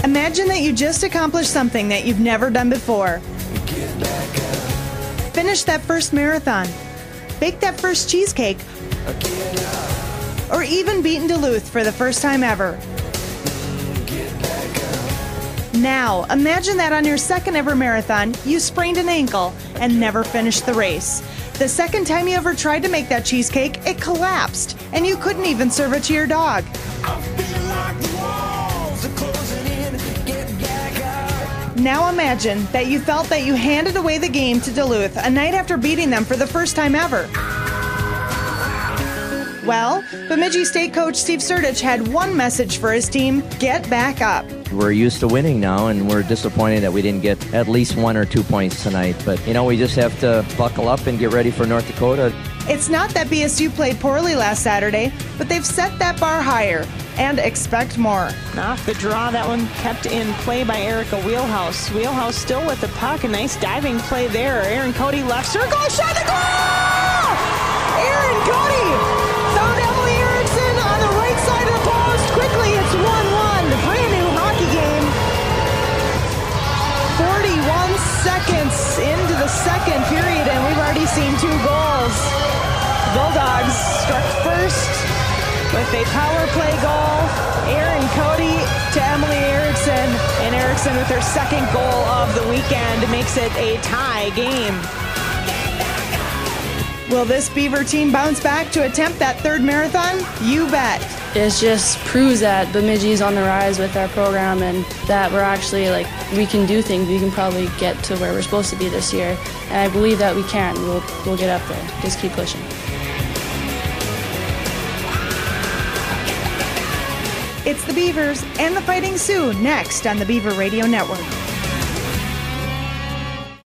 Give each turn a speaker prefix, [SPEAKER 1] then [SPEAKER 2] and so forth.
[SPEAKER 1] Imagine that you just accomplished something that you've never done before. Finish that first marathon. Bake that first cheesecake. Or even beaten Duluth for the first time ever. Now, imagine that on your second ever marathon, you sprained an ankle and never finished the race. The second time you ever tried to make that cheesecake, it collapsed, and you couldn't even serve it to your dog. Now imagine that you felt that you handed away the game to Duluth a night after beating them for the first time ever. Well, Bemidji State coach Steve Sertich had one message for his team: get back up.
[SPEAKER 2] We're used to winning now, and we're disappointed that we didn't get at least 1 or 2 points tonight. But, we just have to buckle up and get ready for North Dakota.
[SPEAKER 1] It's not that BSU played poorly last Saturday, but they've set that bar higher and expect more.
[SPEAKER 3] Off the draw, that one kept in play by Erica Wheelhouse. Wheelhouse still with the puck. A nice diving play there. Aaron Cody left circle, shot the goal! Aaron Cody found Emily Erickson on the right side of the post. Quickly, it's 1-1. Brand new hockey game. 41 seconds into the second period, and we've already seen 2 goals. Bulldogs struck first with a power play goal. Aaron Cody to Emily Erickson, and Erickson with her second goal of the weekend makes it a tie game.
[SPEAKER 1] Will this Beaver team bounce back to attempt that third marathon? You bet.
[SPEAKER 4] It just proves that Bemidji's on the rise with our program, and that we're actually, we can do things. We can probably get to where we're supposed to be this year, and I believe that we can. We'll get up there. Just keep pushing.
[SPEAKER 1] It's the Beavers and the Fighting Sioux next on the Beaver Radio Network.